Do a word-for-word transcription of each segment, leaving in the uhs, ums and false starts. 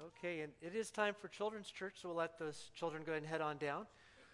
Okay, and it is time for Children's Church, so we'll let those children go ahead and head on down.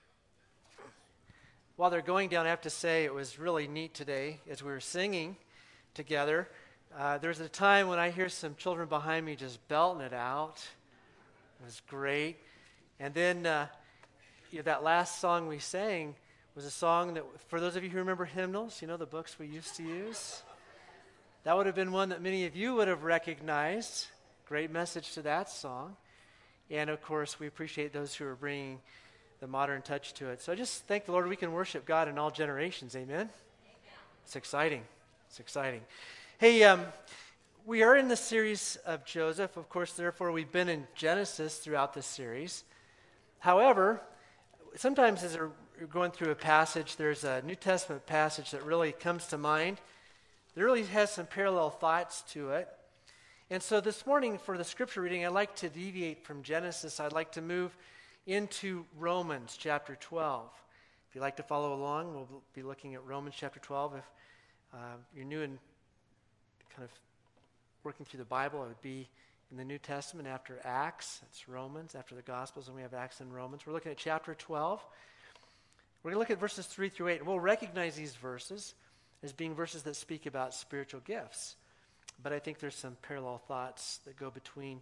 While they're going down, I have to say it was really neat today as we were singing together. Uh, there's a time when I hear some children behind me just belting it out. It was great. And then uh, you know, that last song we sang was a song that, for those of you who remember hymnals, you know, the books we used to use, that would have been one that many of you would have recognized. Great message to that song. And of course, we appreciate those who are bringing the modern touch to it. So I just thank the Lord we can worship God in all generations. Amen? Amen. It's exciting. It's exciting. Hey, um, we are in the series of Joseph. Of course, therefore, we've been in Genesis throughout this series. However, sometimes as we're going through a passage, there's a New Testament passage that really comes to mind. There really has some parallel thoughts to it. And so this morning for the scripture reading, I'd like to deviate from Genesis. I'd like to move into Romans chapter twelve. If you'd like to follow along, we'll be looking at Romans chapter twelve. If uh, you're new and kind of working through the Bible, it would be in the New Testament after Acts. It's Romans after the Gospels, and we have Acts and Romans. We're looking at chapter twelve. We're going to look at verses three through eight, and we'll recognize these verses as being verses that speak about spiritual gifts. But I think there's some parallel thoughts that go between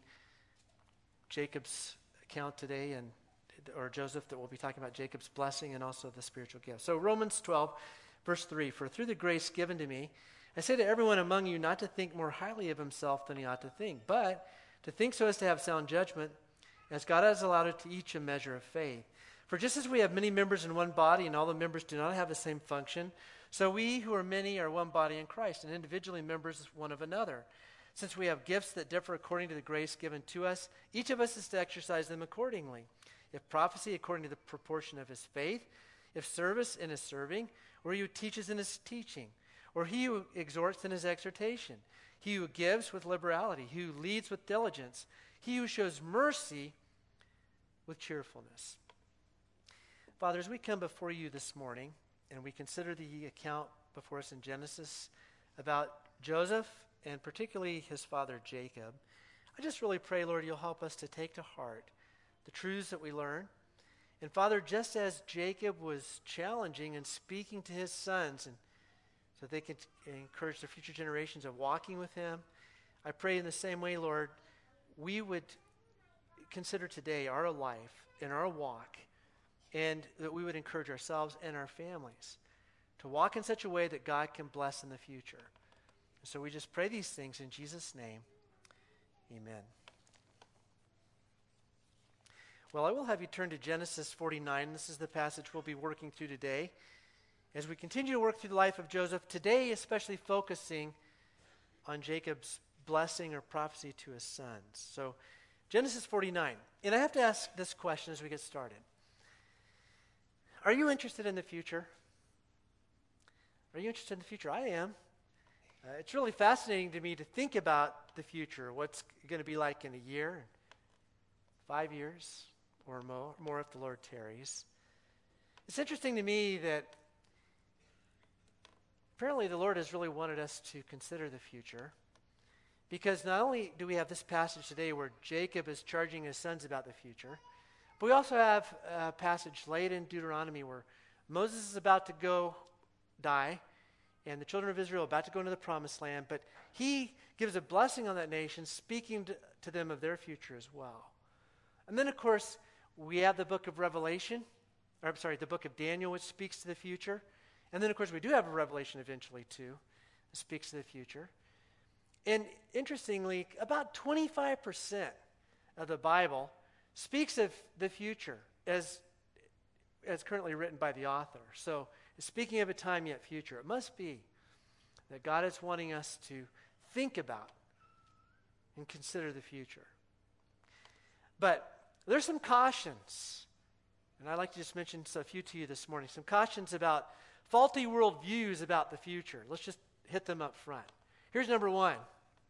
Jacob's account today and or Joseph, that we'll be talking about Jacob's blessing and also the spiritual gift. So Romans twelve, verse three, "For through the grace given to me, I say to everyone among you not to think more highly of himself than he ought to think, but to think so as to have sound judgment, as God has allotted to each a measure of faith. For just as we have many members in one body, and all the members do not have the same function, so we who are many are one body in Christ, and individually members one of another. Since we have gifts that differ according to the grace given to us, each of us is to exercise them accordingly. If prophecy, according to the proportion of his faith, if service, in his serving, or he who teaches in his teaching, or he who exhorts in his exhortation, he who gives with liberality, he who leads with diligence, he who shows mercy with cheerfulness." Father, as we come before you this morning, and we consider the account before us in Genesis about Joseph and particularly his father Jacob, I just really pray, Lord, you'll help us to take to heart the truths that we learn. And Father, just as Jacob was challenging and speaking to his sons and so they could encourage their future generations of walking with him, I pray in the same way, Lord, we would consider today our life and our walk, and that we would encourage ourselves and our families to walk in such a way that God can bless in the future. And so we just pray these things in Jesus' name. Amen. Well, I will have you turn to Genesis forty-nine. This is the passage we'll be working through today. As we continue to work through the life of Joseph, today especially focusing on Jacob's blessing or prophecy to his sons. So Genesis forty-nine. And I have to ask this question as we get started. Are you interested in the future? Are you interested in the future? I am. Uh, it's really fascinating to me to think about the future, what's going to be like in a year, five years, or more, more if the Lord tarries. It's interesting to me that apparently the Lord has really wanted us to consider the future, because not only do we have this passage today where Jacob is charging his sons about the future, but we also have a passage late in Deuteronomy where Moses is about to go die, and the children of Israel are about to go into the promised land, but he gives a blessing on that nation, speaking to, to them of their future as well. And then, of course, we have the book of Revelation, or I'm sorry, the book of Daniel, which speaks to the future. And then, of course, we do have a Revelation eventually, too, that speaks to the future. And interestingly, about twenty-five percent of the Bible speaks of the future as, as currently written by the author. So, speaking of a time yet future, it must be that God is wanting us to think about and consider the future. But there's some cautions, and I'd like to just mention a few to you this morning, some cautions about faulty worldviews about the future. Let's just hit them up front. Here's number one.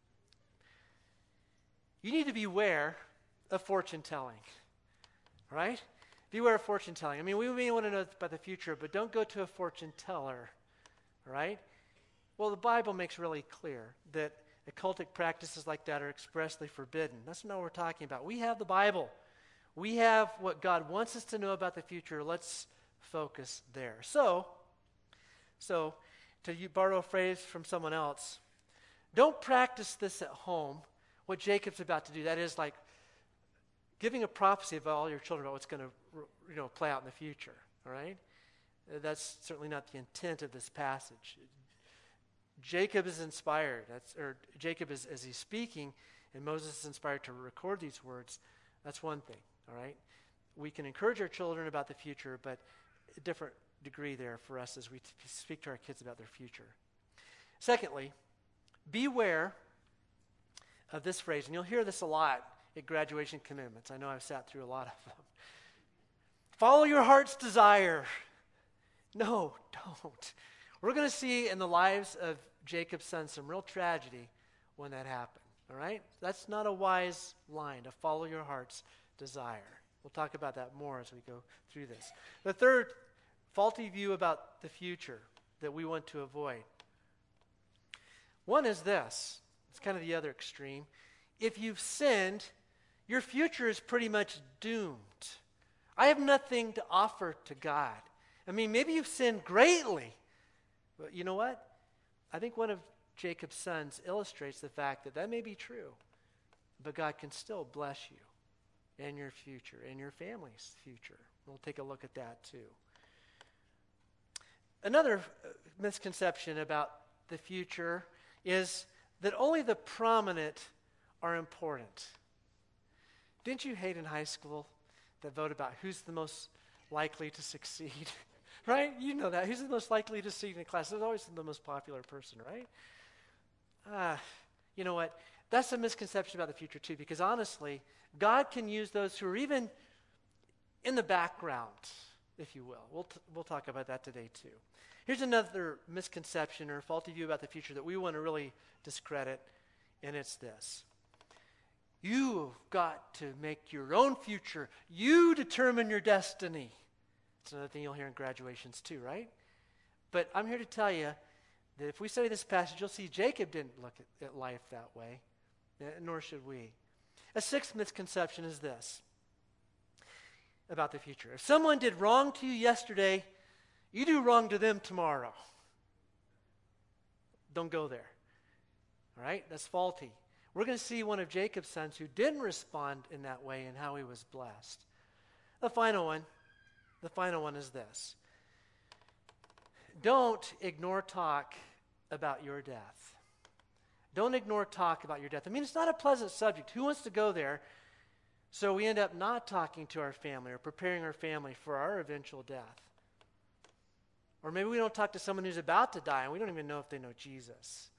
You need to beware of fortune telling, right? Beware of fortune telling. I mean, we may want to know about the future, but don't go to a fortune teller, right? Well, the Bible makes really clear that Occultic practices like that are expressly forbidden. That's not what we're talking about. We have the Bible. We have what God wants us to know about the future. Let's focus there. So, so to you borrow a phrase from someone else, don't practice this at home, what Jacob's about to do. That is like giving a prophecy of all your children about what's going to, you know, play out in the future, all right? That's certainly not the intent of this passage. Jacob is inspired. That's, or Jacob is, as he's speaking, and Moses is inspired to record these words. That's one thing, all right? We can encourage our children about the future, but a different degree there for us as we t- speak to our kids about their future. Secondly, beware of this phrase, and you'll hear this a lot at graduation commitments. I know I've sat through a lot of them. Follow your heart's desire. No, don't. We're going to see in the lives of Jacob's sons some real tragedy when that happened, all right? That's not a wise line, to follow your heart's desire. We'll talk about that more as we go through this. The third faulty view about the future that we want to avoid. One is this. It's kind of the other extreme. If you've sinned, your future is pretty much doomed. I have nothing to offer to God. I mean, maybe you've sinned greatly. But you know what? I think one of Jacob's sons illustrates the fact that that may be true, but God can still bless you and your future and your family's future. We'll take a look at that too. Another misconception about the future is that only the prominent are important. Didn't you hate in high school that vote about who's the most likely to succeed? Right? You know that. Who's the most likely to succeed in class? There's always the most popular person, right? Ah, you know what? That's a misconception about the future too, because honestly, God can use those who are even in the background, if you will. We'll t- we'll talk about that today too. Here's another misconception or faulty view about the future that we want to really discredit, and it's this. You've got to make your own future. You determine your destiny. It's another thing you'll hear in graduations too, right? But I'm here to tell you that if we study this passage, you'll see Jacob didn't look at, at life that way, nor should we. A sixth misconception is this about the future. If someone did wrong to you yesterday, you do wrong to them tomorrow. Don't go there. All right? That's faulty. We're going to see one of Jacob's sons who didn't respond in that way and how he was blessed. The final one, the final one is this. Don't ignore talk about your death. Don't ignore talk about your death. I mean, it's not a pleasant subject. Who wants to go there? So we end up not talking to our family or preparing our family for our eventual death. Or maybe we don't talk to someone who's about to die and we don't even know if they know Jesus.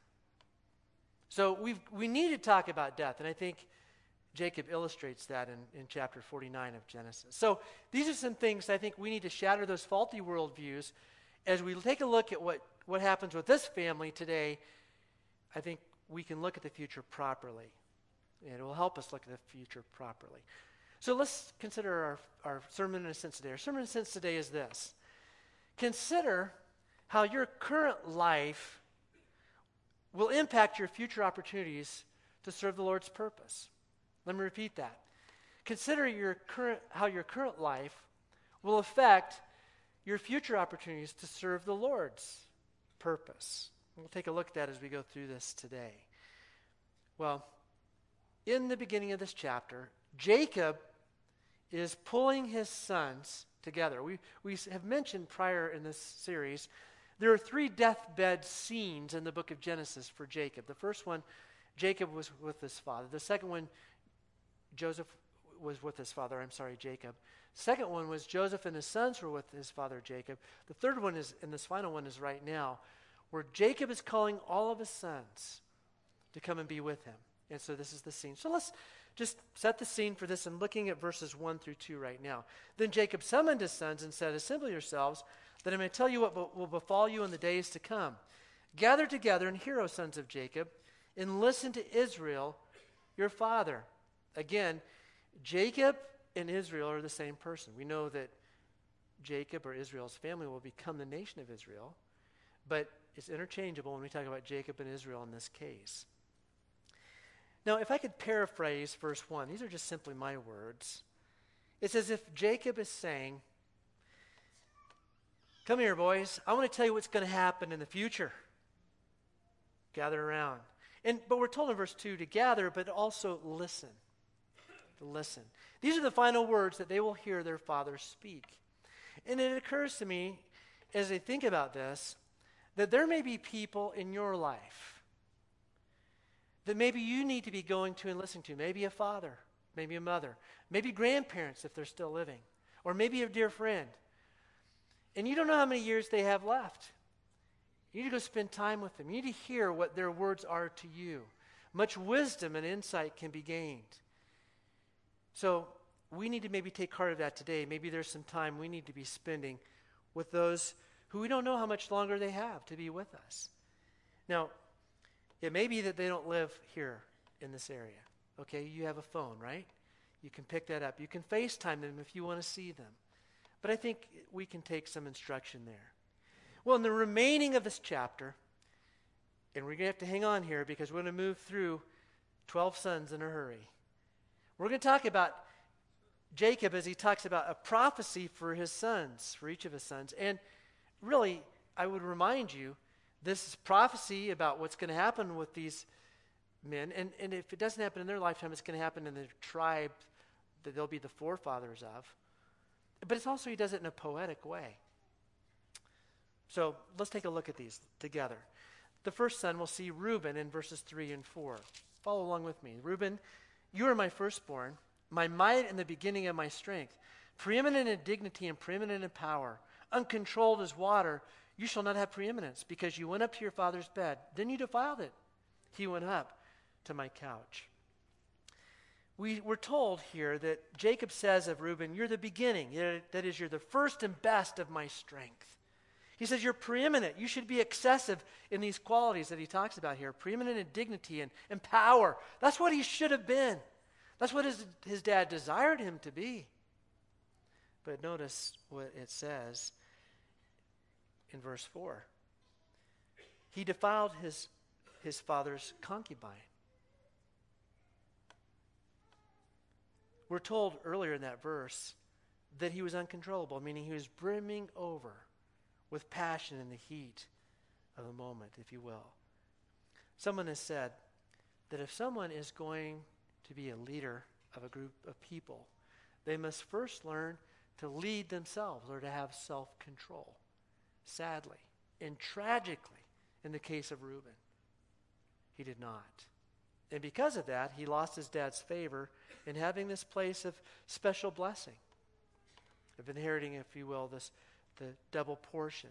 So we we need to talk about death, and I think Jacob illustrates that in, in chapter forty-nine of Genesis. So these are some things I think we need to shatter those faulty worldviews. As we take a look at what, what happens with this family today, I think we can look at the future properly. And it will help us look at the future properly. So let's consider our, our sermon in a sense today. Our sermon in a sense today is this. Consider how your current life will impact your future opportunities to serve the Lord's purpose. Let me repeat that. Consider your current, how your current life will affect your future opportunities to serve the Lord's purpose. We'll take a look at that as we go through this today. Well, in the beginning of this chapter, Jacob is pulling his sons together. We, we have mentioned prior in this series, there are three deathbed scenes in the book of Genesis for Jacob. The first one, Jacob was with his father. The second one, Joseph was with his father. I'm sorry, Jacob. Second one was Joseph and his sons were with his father Jacob. The third one is, and this final one is right now, where Jacob is calling all of his sons to come and be with him. And so this is the scene. So let's just set the scene for this and looking at verses one through two right now. Then Jacob summoned his sons and said, assemble yourselves, that I may tell you what be- will befall you in the days to come. Gather together and hear, O sons of Jacob, and listen to Israel, your father. Again, Jacob and Israel are the same person. We know that Jacob or Israel's family will become the nation of Israel, but it's interchangeable when we talk about Jacob and Israel in this case. Now, if I could paraphrase verse one, these are just simply my words. It's as if Jacob is saying, come here, boys. I want to tell you what's going to happen in the future. Gather around. And but we're told in verse two to gather, but also listen. To listen. These are the final words that they will hear their father speak. And it occurs to me, as I think about this, that there may be people in your life that maybe you need to be going to and listening to. Maybe a father, maybe a mother, maybe grandparents if they're still living, or maybe a dear friend. And you don't know how many years they have left. You need to go spend time with them. You need to hear what their words are to you. Much wisdom and insight can be gained. So we need to maybe take heart of that today. Maybe there's some time we need to be spending with those who we don't know how much longer they have to be with us. Now, it may be that they don't live here in this area. Okay, you have a phone, right? You can pick that up. You can FaceTime them if you want to see them. But I think we can take some instruction there. Well, in the remaining of this chapter, and we're going to have to hang on here because we're going to move through twelve sons in a hurry. We're going to talk about Jacob as he talks about a prophecy for his sons, for each of his sons. And really, I would remind you, this is prophecy about what's going to happen with these men. And, and if it doesn't happen in their lifetime, it's going to happen in the tribe that they'll be the forefathers of. But it's also, he does it in a poetic way. So let's take a look at these together. The first son, we'll see Reuben in verses three and four. Follow along with me. Reuben, you are my firstborn, my might and the beginning of my strength, preeminent in dignity and preeminent in power, uncontrolled as water. You shall not have preeminence, because you went up to your father's bed. Then you defiled it. He went up to my couch. We were told here that Jacob says of Reuben, you're the beginning. That is, you're the first and best of my strength. He says you're preeminent. You should be excessive in these qualities that he talks about here. Preeminent in dignity and, and power. That's what he should have been. That's what his, his dad desired him to be. But notice what it says in verse four. He defiled his, his father's concubine. We're told earlier in that verse that he was uncontrollable, meaning he was brimming over with passion in the heat of the moment, if you will. Someone has said that if someone is going to be a leader of a group of people, they must first learn to lead themselves or to have self-control. Sadly and tragically, in the case of Reuben, he did not. And because of that, he lost his dad's favor in having this place of special blessing, of inheriting, if you will, this the double portion.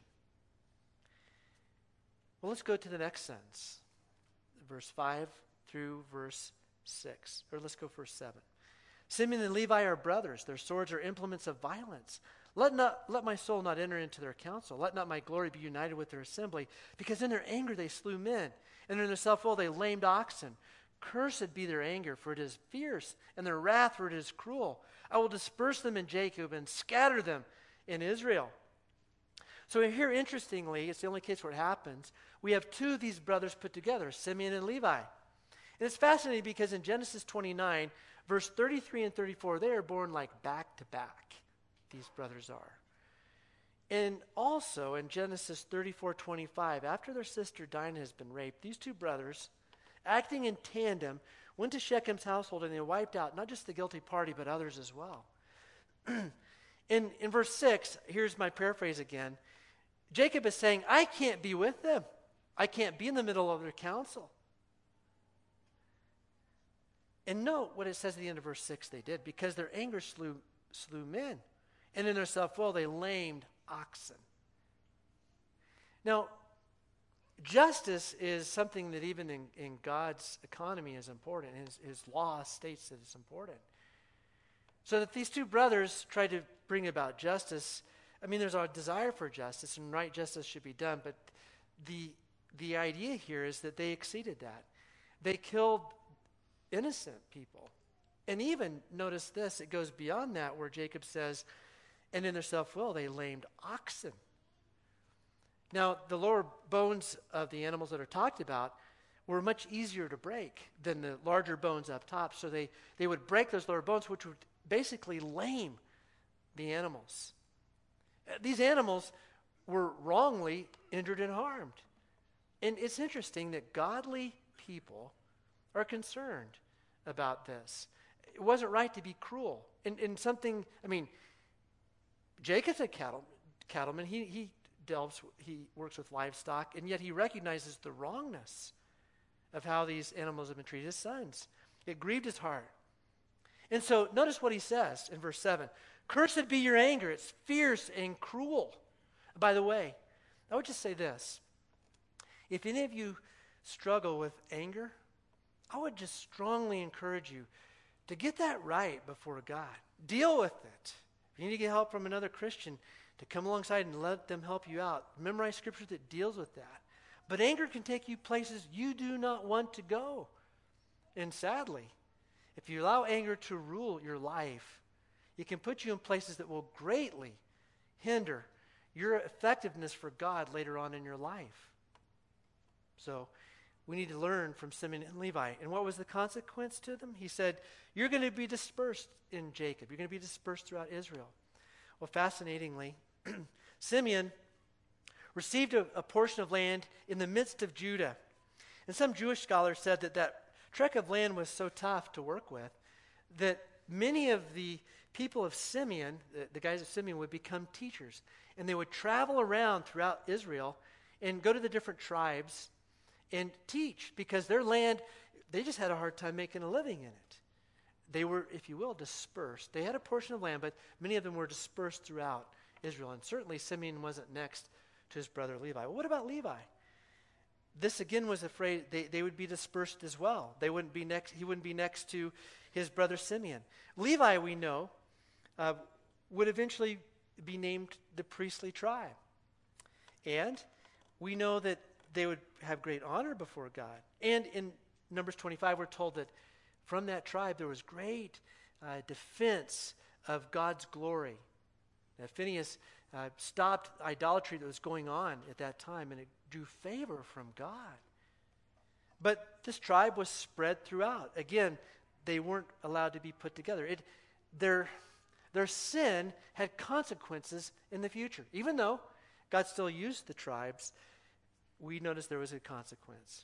Well, let's go to the next sentence, verse five through verse six, or let's go verse seven. Simeon and Levi are brothers. Their swords are implements of violence. Let not let my soul not enter into their counsel. Let not my glory be united with their assembly, because in their anger they slew men, and in their self-will they lamed oxen. Cursed be their anger, for it is fierce, and their wrath, for it is cruel. I will disperse them in Jacob and scatter them in Israel. So here, interestingly, it's the only case where it happens, we have two of these brothers put together, Simeon and Levi. And it's fascinating because in Genesis twenty-nine, verse thirty-three and thirty-four, they are born like back to back, these brothers are. And also in Genesis thirty-four twenty-five, after their sister Dinah has been raped, these two brothers, acting in tandem, went to Shechem's household and they wiped out not just the guilty party, but others as well. in, in verse six, here's my paraphrase again. Jacob is saying, I can't be with them. I can't be in the middle of their council. And note what it says at the end of verse six they did, because their anger slew, slew men, and in their self-will they lamed oxen. Now, justice is something that even in, in God's economy is important. His, his law states that it's important. So that these two brothers tried to bring about justice. I mean, there's a desire for justice, and right justice should be done, but the the idea here is that they exceeded that. They killed innocent people. And even, notice this, it goes beyond that where Jacob says, and in their self-will they lamed oxen. Now, the lower bones of the animals that are talked about were much easier to break than the larger bones up top. So they, they would break those lower bones, which would basically lame the animals. Uh, These animals were wrongly injured and harmed. And it's interesting that godly people are concerned about this. It wasn't right to be cruel. And, and something, I mean, Jacob's a cattle, cattleman. He, he delves, he works with livestock, and yet he recognizes the wrongness of how these animals have been treated, his sons. It grieved his heart. And so notice what he says in verse seven. Cursed be your anger. It's fierce and cruel. By the way, I would just say this. If any of you struggle with anger, I would just strongly encourage you to get that right before God. Deal with it. If you need to get help from another Christian, to come alongside and let them help you out. Memorize scripture that deals with that. But anger can take you places you do not want to go. And sadly, if you allow anger to rule your life, it can put you in places that will greatly hinder your effectiveness for God later on in your life. So we need to learn from Simeon and Levi. And what was the consequence to them? He said, you're going to be dispersed in Jacob. You're going to be dispersed throughout Israel. Well, fascinatingly, Simeon received a, a portion of land in the midst of Judah. And some Jewish scholars said that that tract of land was so tough to work with that many of the people of Simeon, the, the guys of Simeon, would become teachers. And they would travel around throughout Israel and go to the different tribes and teach, because their land, they just had a hard time making a living in it. They were, if you will, dispersed. They had a portion of land, but many of them were dispersed throughout Israel. And certainly Simeon wasn't next to his brother Levi. Well, what about Levi? This again was afraid they, they would be dispersed as well. They wouldn't be next. He wouldn't be next to his brother Simeon. Levi, we know, uh, would eventually be named the priestly tribe. And we know that they would have great honor before God. And in Numbers twenty-five, we're told that from that tribe there was great uh, defense of God's glory. Now, Phinehas uh, stopped idolatry that was going on at that time, and it drew favor from God. But this tribe was spread throughout. Again, they weren't allowed to be put together. It, their, their sin had consequences in the future. Even though God still used the tribes, we notice there was a consequence.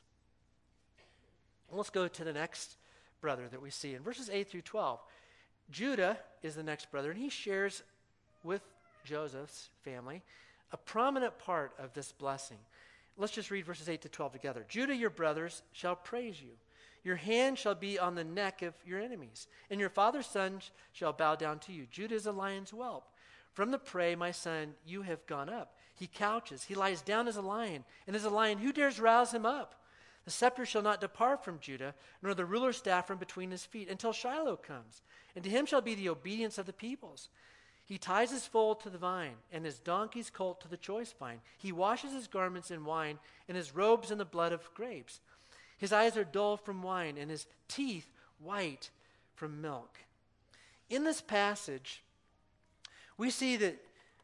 Let's go to the next brother that we see in verses eight through twelve. Judah is the next brother, and he shares with Joseph's family a prominent part of this blessing. Let's just read verses eight to twelve together. Judah, your brothers shall praise you. Your hand shall be on the neck of your enemies, and your father's sons shall bow down to you. Judah is a lion's whelp. From the prey, my son, you have gone up. He couches, he lies down as a lion, and as a lion, who dares rouse him up? The scepter shall not depart from Judah, nor the ruler's staff from between his feet, until Shiloh comes, and to him shall be the obedience of the peoples. He ties his foal to the vine, and his donkey's colt to the choice vine. He washes his garments in wine, and his robes in the blood of grapes. His eyes are dull from wine, and his teeth white from milk. In this passage, we see that,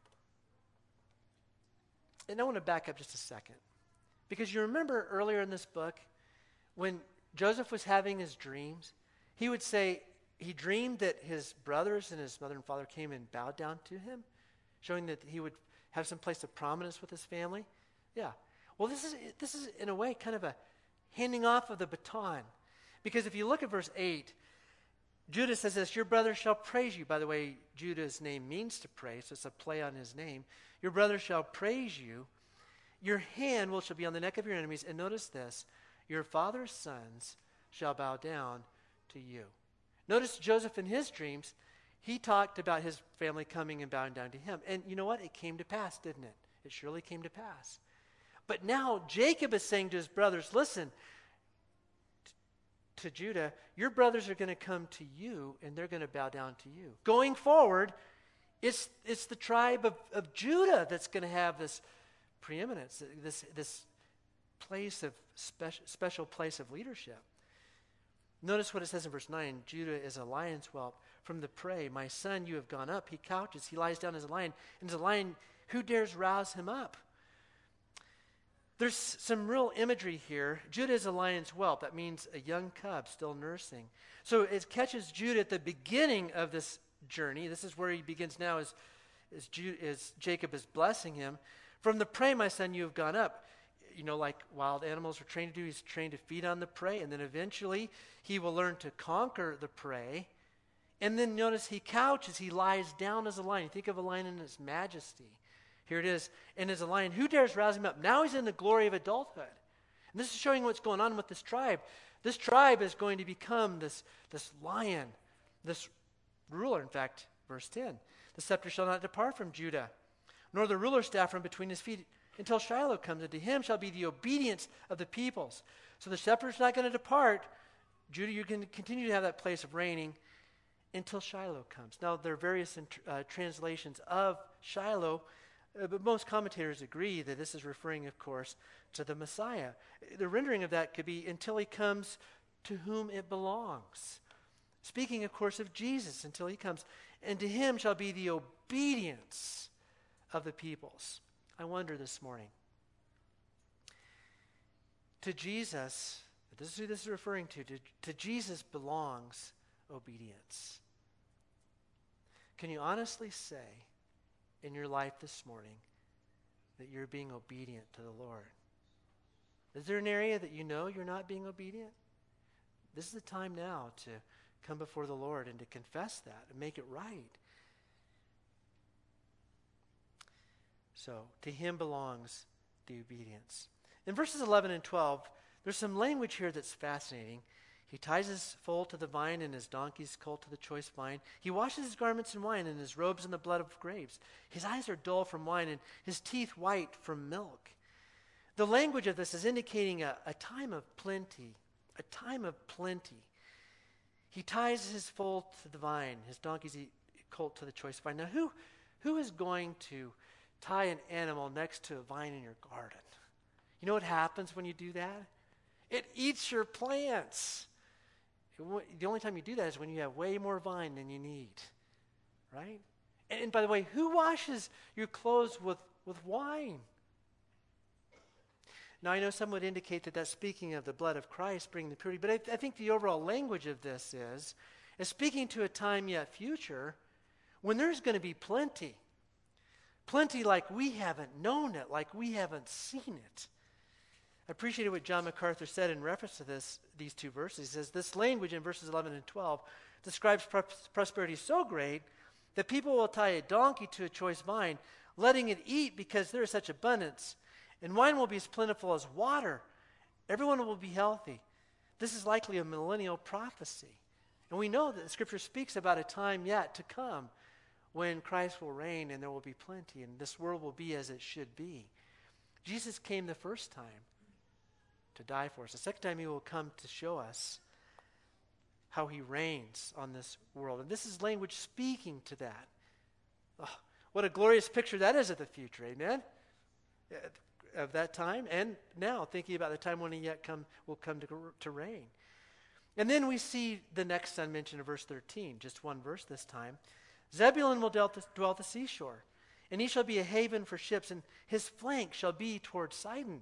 and I want to back up just a second, because you remember earlier in this book, when Joseph was having his dreams, he would say, he dreamed that his brothers and his mother and father came and bowed down to him, showing that he would have some place of prominence with his family. Yeah. Well, this is, this is in a way kind of a handing off of the baton. Because if you look at verse eight, Judah says this, your brother shall praise you. By the way, Judah's name means to praise, so it's a play on his name. Your brother shall praise you. Your hand will shall be on the neck of your enemies. And notice this, your father's sons shall bow down to you. Notice Joseph in his dreams, he talked about his family coming and bowing down to him. And you know what? It came to pass, didn't it? It surely came to pass. But now Jacob is saying to his brothers, listen, t- to Judah, your brothers are going to come to you and they're going to bow down to you. Going forward, it's, it's the tribe of, of Judah that's going to have this preeminence, this, this place of special, special place of leadership. Notice what it says in verse nine. Judah is a lion's whelp. From the prey, my son, you have gone up. He couches, he lies down as a lion. And as a lion, who dares rouse him up? There's some real imagery here. Judah is a lion's whelp. That means a young cub still nursing. So it catches Judah at the beginning of this journey. This is where he begins now as, as, Ju- as Jacob is blessing him. From the prey, my son, you have gone up. You know, like wild animals are trained to do, he's trained to feed on the prey. And then eventually he will learn to conquer the prey. And then notice he couches, he lies down as a lion. Think of a lion in his majesty. Here it is. And as a lion, who dares rouse him up? Now he's in the glory of adulthood. And this is showing what's going on with this tribe. This tribe is going to become this, this lion, this ruler. In fact, verse ten, the scepter shall not depart from Judah, nor the ruler's staff from between his feet, until Shiloh comes, and to him shall be the obedience of the peoples. So the scepter's not going to depart. Judah, you can continue to have that place of reigning until Shiloh comes. Now, there are various uh, translations of Shiloh, uh, but most commentators agree that this is referring, of course, to the Messiah. The rendering of that could be until he comes to whom it belongs. Speaking, of course, of Jesus, until he comes. And to him shall be the obedience of the peoples. I wonder this morning, to Jesus, this is who this is referring to, to, to Jesus belongs obedience. Can you honestly say in your life this morning that you're being obedient to the Lord? Is there an area that you know you're not being obedient? This is the time now to come before the Lord and to confess that and make it right. So, to him belongs the obedience. In verses eleven and twelve, there's some language here that's fascinating. He ties his foal to the vine and his donkey's colt to the choice vine. He washes his garments in wine and his robes in the blood of grapes. His eyes are dull from wine and his teeth white from milk. The language of this is indicating a, a time of plenty, a time of plenty. He ties his foal to the vine, his donkey's colt to the choice vine. Now, who, who is going to tie an animal next to a vine in your garden? You know what happens when you do that? It eats your plants. The only time you do that is when you have way more vine than you need, right? And, and by the way, who washes your clothes with, with wine? Now, I know some would indicate that that's speaking of the blood of Christ bringing the purity, but I, I think the overall language of this is, is speaking to a time yet future when there's going to be plenty. Plenty like we haven't known it, like we haven't seen it. I appreciated what John MacArthur said in reference to this, these two verses. He says, this language in verses eleven and twelve describes pros- prosperity so great that people will tie a donkey to a choice vine, letting it eat because there is such abundance. And wine will be as plentiful as water. Everyone will be healthy. This is likely a millennial prophecy. And we know that the Scripture speaks about a time yet to come when Christ will reign and there will be plenty and this world will be as it should be. Jesus came the first time to die for us. The second time he will come to show us how he reigns on this world. And this is language speaking to that. Oh, what a glorious picture that is of the future, amen? Of that time and now thinking about the time when he yet come will come to, to reign. And then we see the next son mentioned in verse thirteen, just one verse this time. Zebulun will dwell at the seashore, and he shall be a haven for ships, and his flank shall be toward Sidon.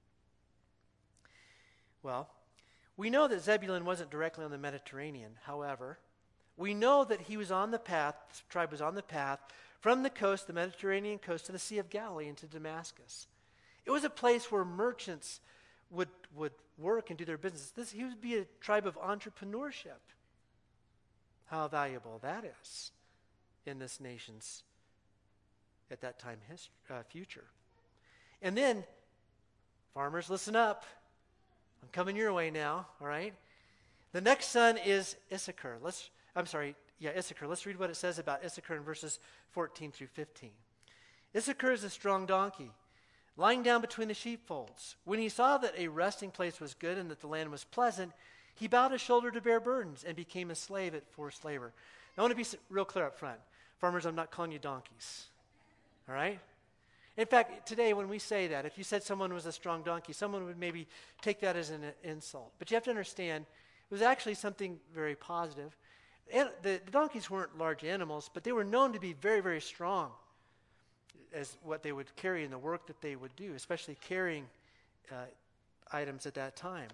Well, we know that Zebulun wasn't directly on the Mediterranean. However, we know that he was on the path, this tribe was on the path, from the coast, the Mediterranean coast, to the Sea of Galilee and to Damascus. It was a place where merchants would, would work and do their business. This, he would be a tribe of entrepreneurship. How valuable that is in this nation's, at that time, hist- uh, future. And then, farmers, listen up. I'm coming your way now, all right? The next son is Issachar. Let's, I'm sorry, yeah, Issachar. Let's read what it says about Issachar in verses fourteen through fifteen. Issachar is a strong donkey, lying down between the sheepfolds. When he saw that a resting place was good and that the land was pleasant, he bowed his shoulder to bear burdens and became a slave at forced labor. Now, I want to be real clear up front. Farmers, I'm not calling you donkeys, all right? In fact, today when we say that, if you said someone was a strong donkey, someone would maybe take that as an insult. But you have to understand, it was actually something very positive. And the, the donkeys weren't large animals, but they were known to be very, very strong as what they would carry in the work that they would do, especially carrying uh, items at that time.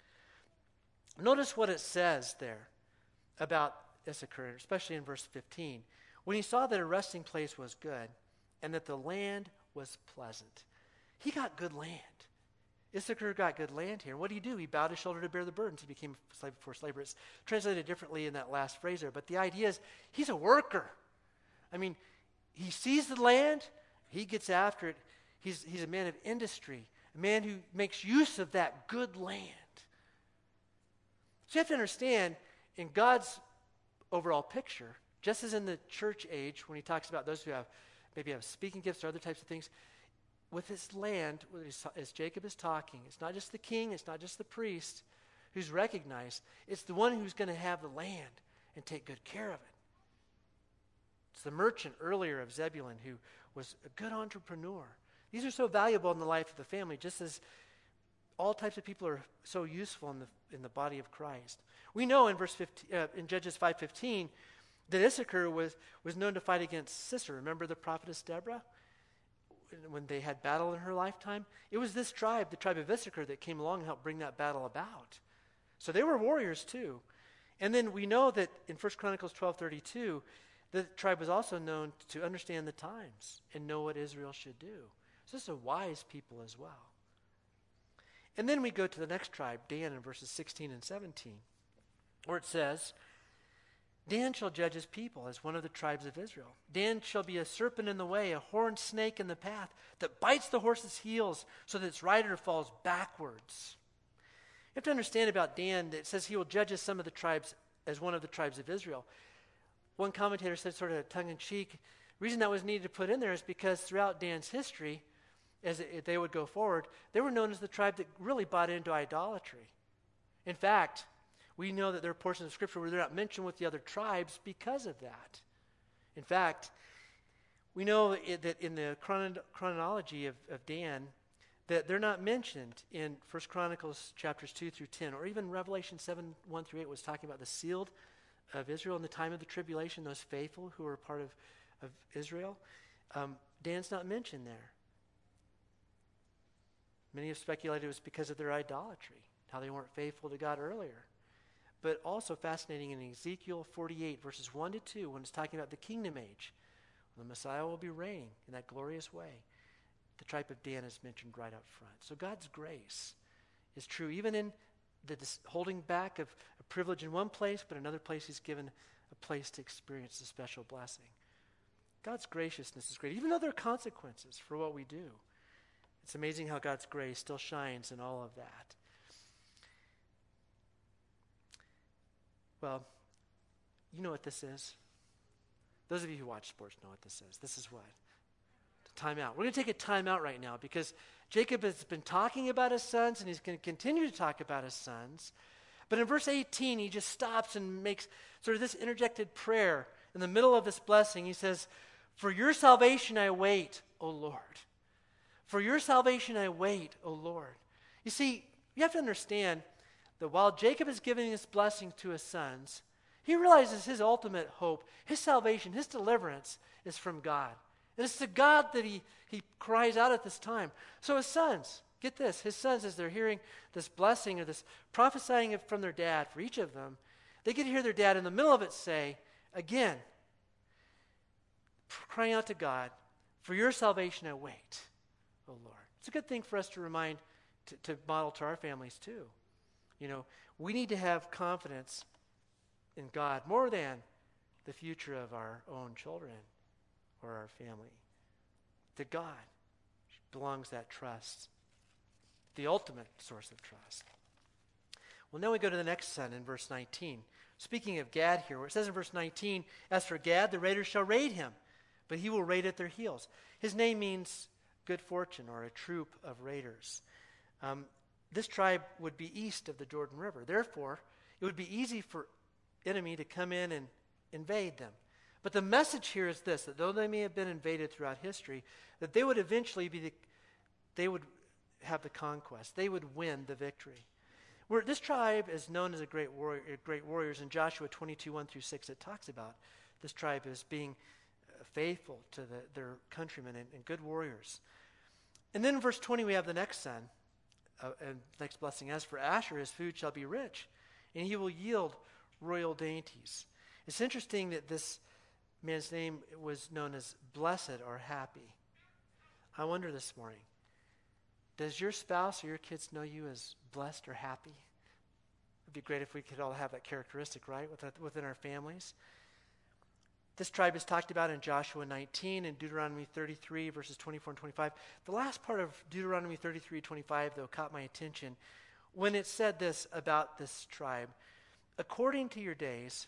Notice what it says there about Issachar, especially in verse fifteen. When he saw that a resting place was good and that the land was pleasant. He got good land. Issachar got good land here. What did he do? He bowed his shoulder to bear the burdens. He became a slave before slavery. It's translated differently in that last phrase there, but the idea is he's a worker. I mean, he sees the land, he gets after it. He's, he's a man of industry, a man who makes use of that good land. So you have to understand, in God's overall picture, just as in the church age, when he talks about those who have maybe have speaking gifts or other types of things, with this land, as Jacob is talking, it's not just the king, it's not just the priest who's recognized, it's the one who's going to have the land and take good care of it. It's the merchant earlier of Zebulun who was a good entrepreneur. These are so valuable in the life of the family, just as all types of people are so useful in the in the body of Christ. We know in verse fifteen, uh, in Judges five fifteen, that Issachar was was known to fight against Sisera. Remember the prophetess Deborah? When they had battle in her lifetime, it was this tribe, the tribe of Issachar, that came along and helped bring that battle about. So they were warriors too. And then we know that in First Chronicles twelve thirty-two, the tribe was also known to understand the times and know what Israel should do. So this is a wise people as well. And then we go to the next tribe, Dan, in verses sixteen and seventeen, where it says, Dan shall judge his people as one of the tribes of Israel. Dan shall be a serpent in the way, a horned snake in the path, that bites the horse's heels so that its rider falls backwards. You have to understand about Dan that it says he will judge as some of the tribes, as one of the tribes of Israel. One commentator said, sort of tongue-in-cheek, the reason that was needed to put in there is because throughout Dan's history, as it, they would go forward, they were known as the tribe that really bought into idolatry. In fact, we know that there are portions of Scripture where they're not mentioned with the other tribes because of that. In fact, we know it, that in the chron- chronology of, of Dan, that they're not mentioned in First Chronicles chapters two through ten, or even Revelation seven, one through eight was talking about the sealed of Israel in the time of the tribulation, those faithful who were part of, of Israel. Um, Dan's not mentioned there. Many have speculated it was because of their idolatry, how they weren't faithful to God earlier. But also fascinating in Ezekiel forty-eight, verses one to two, when it's talking about the kingdom age, when the Messiah will be reigning in that glorious way, the tribe of Dan is mentioned right up front. So God's grace is true, even in the dis- holding back of a privilege in one place, but another place he's given a place to experience a special blessing. God's graciousness is great, even though there are consequences for what we do. It's amazing how God's grace still shines in all of that. Well, you know what this is. Those of you who watch sports know what this is. This is what? Timeout. We're going to take a timeout right now because Jacob has been talking about his sons and he's going to continue to talk about his sons. But in verse eighteen, he just stops and makes sort of this interjected prayer in the middle of this blessing. He says, "For your salvation I wait, O Lord. For your salvation I wait, O Lord." You see, you have to understand that while Jacob is giving this blessing to his sons, he realizes his ultimate hope, his salvation, his deliverance is from God. And it's to God that he, he cries out at this time. So his sons, get this, his sons, as they're hearing this blessing or this prophesying from their dad for each of them, they get to hear their dad in the middle of it say, again, crying out to God, "For your salvation I wait, O Lord." It's a good thing for us to remind, to, to model to our families too. You know, we need to have confidence in God more than the future of our own children or our family. To God belongs that trust, the ultimate source of trust. Well, now we go to the next son in verse nineteen. Speaking of Gad here, where it says in verse nineteen, "As for Gad, the raiders shall raid him, but he will raid at their heels." His name means good fortune or a troop of raiders. Um, This tribe would be east of the Jordan River. Therefore, it would be easy for enemy to come in and invade them. But the message here is this, that though they may have been invaded throughout history, that they would eventually be the, they would have the conquest. They would win the victory. Where this tribe is known as a great warrior, great warriors. In Joshua twenty-two, one through six, it talks about this tribe as being faithful to the, their countrymen and, and good warriors. And then in verse twenty, we have the next son. uh, and next blessing, as for Asher, his food shall be rich, and he will yield royal dainties. It's interesting that this man's name was known as blessed or happy. I wonder this morning, does your spouse or your kids know you as blessed or happy? It'd be great if we could all have that characteristic, right, within our families. This tribe is talked about in Joshua nineteen and Deuteronomy thirty-three, verses twenty-four and twenty-five. The last part of Deuteronomy thirty-three, twenty-five, though, caught my attention when it said this about this tribe. According to your days,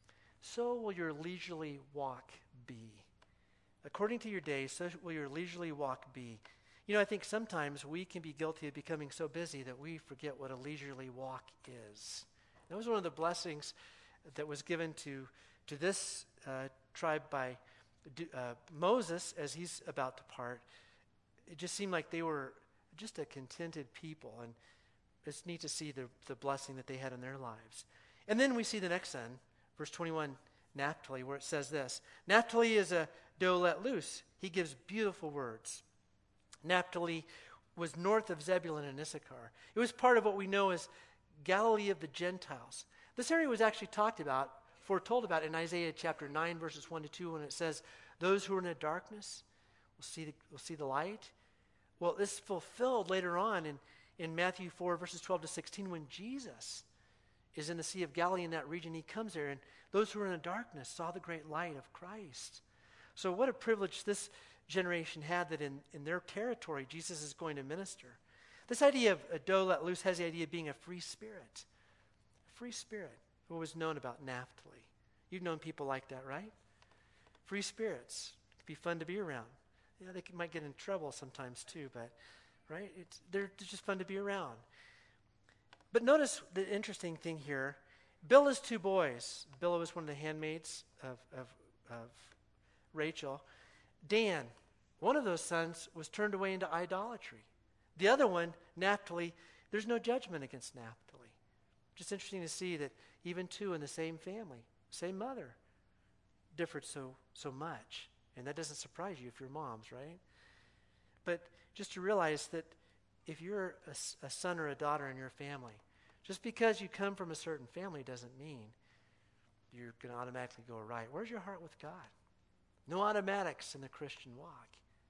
so will your leisurely walk be. According to your days, so will your leisurely walk be. You know, I think sometimes we can be guilty of becoming so busy that we forget what a leisurely walk is. That was one of the blessings that was given to, to this uh, tribe by uh, Moses as he's about to part. It just seemed like they were just a contented people, and it's neat to see the, the blessing that they had in their lives. And then we see the next son, verse twenty-one, Naphtali, where it says this. Naphtali is a doe let loose. He gives beautiful words. Naphtali was north of Zebulun and Issachar. It was part of what we know as Galilee of the Gentiles. This area was actually talked about, foretold about in Isaiah chapter nine, verses one to two, when it says, those who are in the darkness will see the, will see the light. Well, this is fulfilled later on in, in Matthew four, verses twelve to sixteen, when Jesus is in the Sea of Galilee in that region. He comes there, and those who are in the darkness saw the great light of Christ. So what a privilege this generation had, that in, in their territory, Jesus is going to minister. This idea of a doe let loose has the idea of being a free spirit. A free spirit. What was known about Naphtali. You've known people like that, right? Free spirits. It can be fun to be around. Yeah, they can, might get in trouble sometimes too, but, right? It's, they're just fun to be around. But notice the interesting thing here. Bilhah's two boys. Bilhah was one of the handmaids of, of, of Rachel. Dan, one of those sons, was turned away into idolatry. The other one, Naphtali, there's no judgment against Naphtali. Just interesting to see that even two in the same family, same mother, differed so so much. And that doesn't surprise you if you're moms, right? But just to realize that if you're a, a son or a daughter in your family, just because you come from a certain family doesn't mean you're going to automatically go right. Where's your heart with God? No automatics in the Christian walk.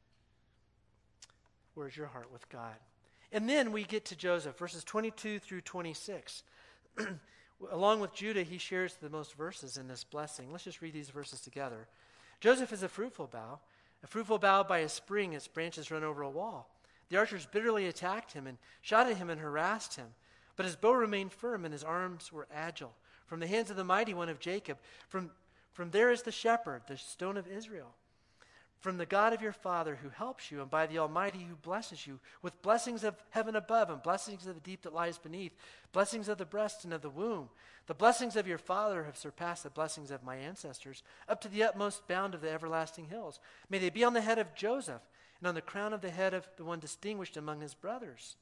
Where's your heart with God? And then we get to Joseph, verses twenty-two through twenty-six. Along with Judah, he shares the most verses in this blessing. Let's just read these verses together. Joseph is a fruitful bough, a fruitful bough by a spring, its branches run over a wall. The archers bitterly attacked him and shot at him and harassed him. But his bow remained firm and his arms were agile. From the hands of the mighty one of Jacob, from From there is the shepherd, the stone of Israel. From the God of your father who helps you, and by the Almighty who blesses you, with blessings of heaven above and blessings of the deep that lies beneath, blessings of the breast and of the womb. The blessings of your father have surpassed the blessings of my ancestors, up to the utmost bound of the everlasting hills. May they be on the head of Joseph, and on the crown of the head of the one distinguished among his brothers.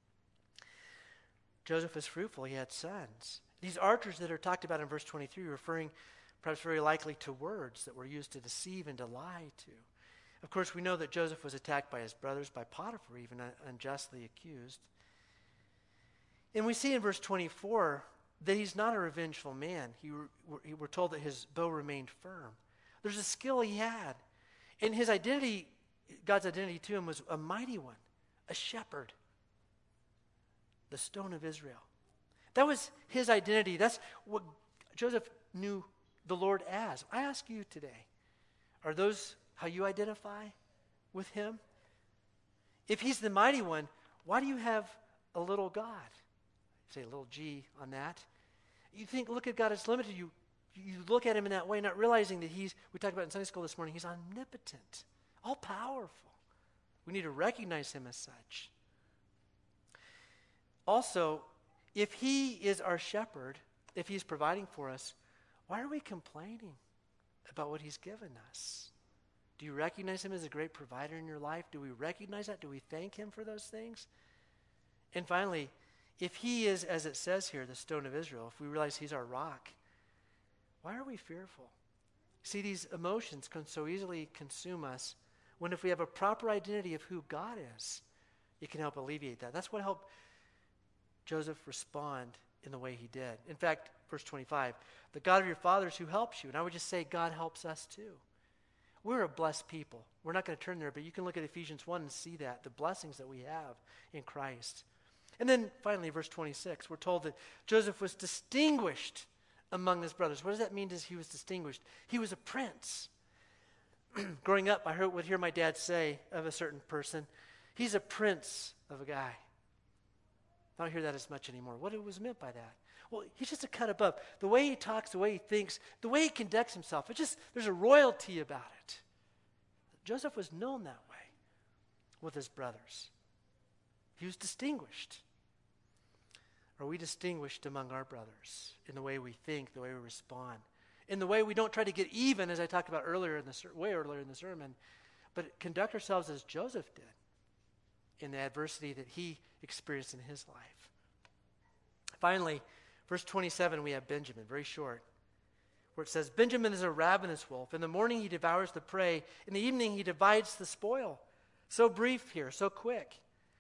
Joseph was fruitful, he had sons. These archers that are talked about in verse twenty-three, referring perhaps very likely to words that were used to deceive and to lie to. Of course, we know that Joseph was attacked by his brothers, by Potiphar, even unjustly accused. And we see in verse twenty-four that he's not a revengeful man. He, he, we're told that his bow remained firm. There's a skill he had. And his identity, God's identity to him, was a mighty one, a shepherd, the stone of Israel. That was his identity. That's what Joseph knew the Lord as. I ask you today, are those how you identify with him? If he's the mighty one, why do you have a little God? Say a little g on that. You think, look at God as limited. You, you look at him in that way, not realizing that he's, we talked about in Sunday school this morning, he's omnipotent, all-powerful. We need to recognize him as such. Also, if he is our shepherd, if he's providing for us, why are we complaining about what he's given us? Do you recognize him as a great provider in your life? Do we recognize that? Do we thank him for those things? And finally, if he is, as it says here, the stone of Israel, if we realize he's our rock, why are we fearful? See, these emotions can so easily consume us when if we have a proper identity of who God is, it can help alleviate that. That's what help Joseph respond in the way he did. In fact, verse twenty-five, the God of your fathers who helps you. And I would just say God helps us too. We're a blessed people. We're not going to turn there, but you can look at Ephesians one and see that, the blessings that we have in Christ. And then finally, verse twenty-six, we're told that Joseph was distinguished among his brothers. What does that mean, he was distinguished? He was a prince. Growing up, I heard, would hear my dad say of a certain person, he's a prince of a guy. I don't hear that as much anymore. What was meant by that? Well, he's just a cut above. The way he talks, the way he thinks, the way he conducts himself, it just, there's a royalty about it. Joseph was known that way with his brothers. He was distinguished. Are we distinguished among our brothers in the way we think, the way we respond, in the way we don't try to get even, as I talked about earlier in the ser- way earlier in the sermon, but conduct ourselves as Joseph did in the adversity that he experienced in his life? Finally, verse twenty-seven, we have Benjamin, very short, where it says, Benjamin is a ravenous wolf. In the morning he devours the prey. In the evening he divides the spoil. So brief here, so quick.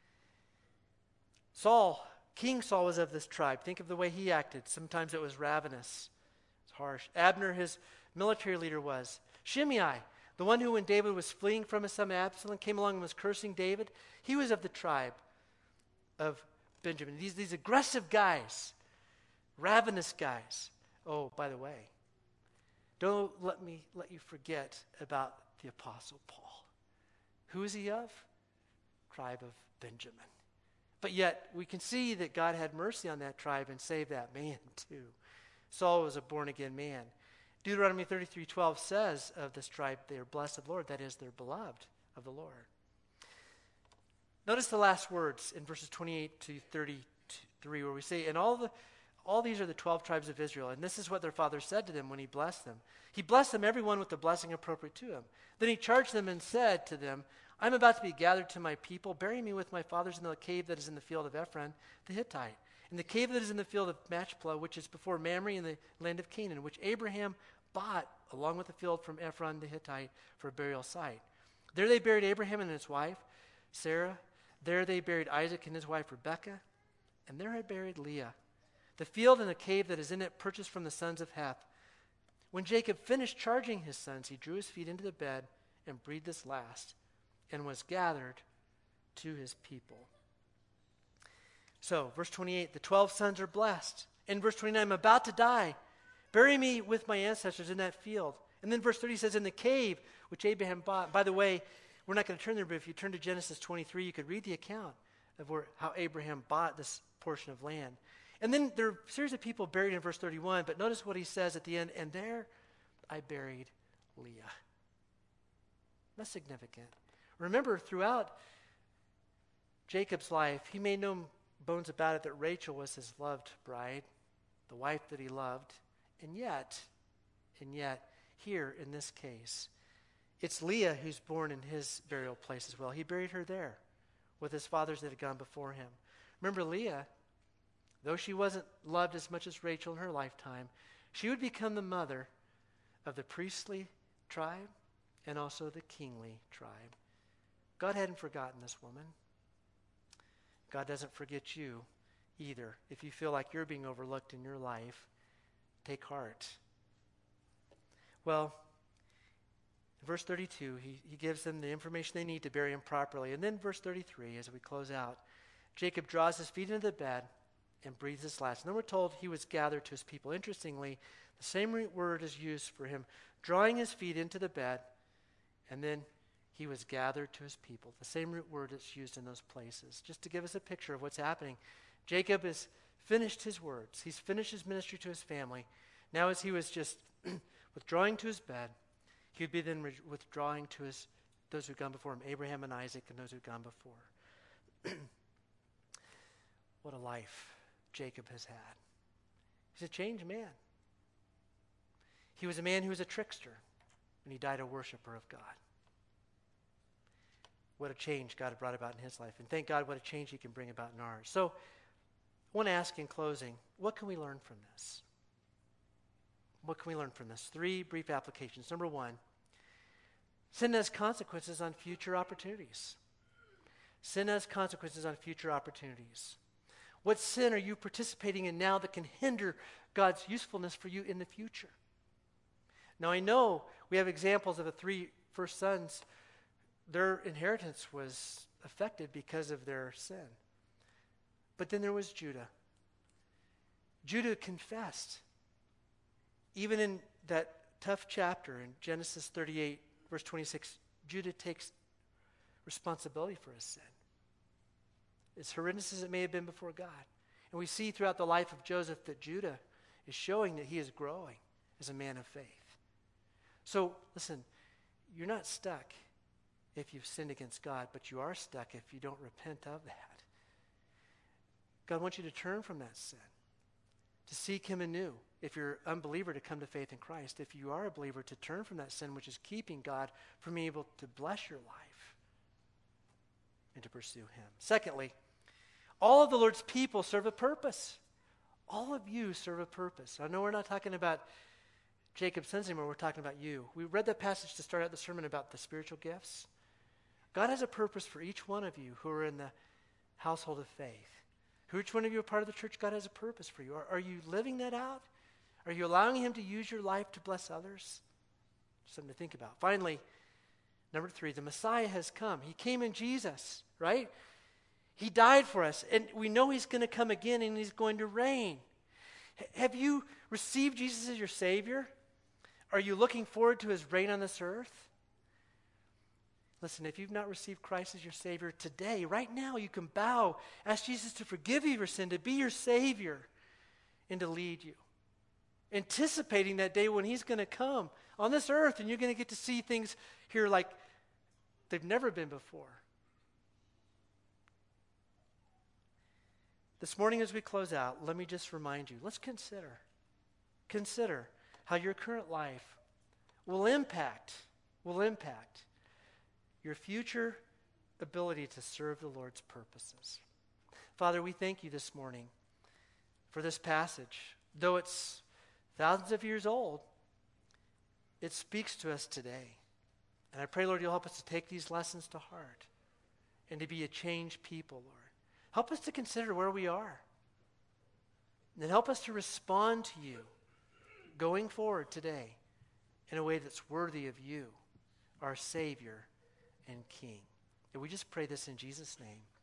Saul, King Saul was of this tribe. Think of the way he acted. Sometimes it was ravenous. It's harsh. Abner, his military leader, was. Shimei, the one who, when David was fleeing from his son Absalom, came along and was cursing David, he was of the tribe of Benjamin. These, these aggressive guys, ravenous guys. Oh, by the way, don't let me let you forget about the Apostle Paul. Who is he of? Tribe of Benjamin. But yet, we can see that God had mercy on that tribe and saved that man too. Saul was a born-again man. Deuteronomy thirty-three twelve says of this tribe, they are blessed of the Lord. That is, they're beloved of the Lord. Notice the last words in verses twenty-eight to thirty-three, where we say, and all the all these are the twelve tribes of Israel, and this is what their father said to them when he blessed them. He blessed them, everyone with the blessing appropriate to him. Then he charged them and said to them, I'm about to be gathered to my people. Bury me with my fathers in the cave that is in the field of Ephron the Hittite, in the cave that is in the field of Machpelah, which is before Mamre in the land of Canaan, which Abraham bought along with the field from Ephron the Hittite for a burial site. There they buried Abraham and his wife, Sarah. There they buried Isaac and his wife, Rebekah. And there I buried Leah. The field and the cave that is in it purchased from the sons of Heth. When Jacob finished charging his sons, he drew his feet into the bed and breathed his last, and was gathered to his people. So, verse twenty-eight, the twelve sons are blessed. In verse twenty-nine, I'm about to die. Bury me with my ancestors in that field. And then verse thirty says, in the cave which Abraham bought. By the way, we're not going to turn there, but if you turn to Genesis twenty-three, you could read the account of where, how Abraham bought this portion of land. And then there are a series of people buried in verse thirty-one, but notice what he says at the end, and there I buried Leah. That's significant. Remember, throughout Jacob's life, he made no bones about it that Rachel was his loved bride, the wife that he loved. And yet, and yet, here in this case, it's Leah who's born in his burial place as well. He buried her there with his fathers that had gone before him. Remember, Leah, though she wasn't loved as much as Rachel in her lifetime, she would become the mother of the priestly tribe and also the kingly tribe. God hadn't forgotten this woman. God doesn't forget you either. If you feel like you're being overlooked in your life, take heart. Well, in verse thirty-two, he, he gives them the information they need to bury him properly. And then verse thirty-three, as we close out, Jacob draws his feet into the bed and breathes his last. And then we're told he was gathered to his people. Interestingly, the same word is used for him, drawing his feet into the bed, and then he was gathered to his people. The same root word that's used in those places. Just to give us a picture of what's happening. Jacob has finished his words. He's finished his ministry to his family. Now as he was just withdrawing to his bed, he would be then re- withdrawing to his those who'd gone before him, Abraham and Isaac and those who'd gone before. What a life Jacob has had. He's a changed man. He was a man who was a trickster, and he died a worshiper of God. What a change God had brought about in his life. And thank God what a change he can bring about in ours. So I want to ask in closing, what can we learn from this? What can we learn from this? Three brief applications. Number one, sin has consequences on future opportunities. Sin has consequences on future opportunities. What sin are you participating in now that can hinder God's usefulness for you in the future? Now, I know we have examples of the three first sons. Their inheritance was affected because of their sin. But then there was Judah. Judah confessed. Even in that tough chapter in Genesis thirty-eight, verse twenty-six, Judah takes responsibility for his sin. As horrendous as it may have been before God. And we see throughout the life of Joseph that Judah is showing that he is growing as a man of faith. So, listen, you're not stuck if you've sinned against God, but you are stuck if you don't repent of that. God wants you to turn from that sin, to seek him anew. If you're an unbeliever, to come to faith in Christ. If you are a believer, to turn from that sin which is keeping God from being able to bless your life and to pursue him. Secondly, all of the Lord's people serve a purpose. All of you serve a purpose. I know we're not talking about Jacob's sons anymore. We're talking about you. We read that passage to start out the sermon about the spiritual gifts. God has a purpose for each one of you who are in the household of faith. Who each one of you are part of the church, God has a purpose for you. Are, are you living that out? Are you allowing him to use your life to bless others? Something to think about. Finally, number three, the Messiah has come. He came in Jesus, right? He died for us, and we know he's going to come again, and he's going to reign. H- have you received Jesus as your Savior? Are you looking forward to his reign on this earth? Listen, if you've not received Christ as your Savior today, right now, you can bow, ask Jesus to forgive you your sin, to be your Savior, and to lead you. Anticipating that day when he's going to come on this earth, and you're going to get to see things here like they've never been before. This morning as we close out, let me just remind you, let's consider, consider how your current life will impact, will impact your future ability to serve the Lord's purposes. Father, we thank you this morning for this passage. Though it's thousands of years old, it speaks to us today. And I pray, Lord, you'll help us to take these lessons to heart and to be a changed people, Lord. Help us to consider where we are. And then help us to respond to you going forward today in a way that's worthy of you, our Savior and King. And we just pray this in Jesus' name.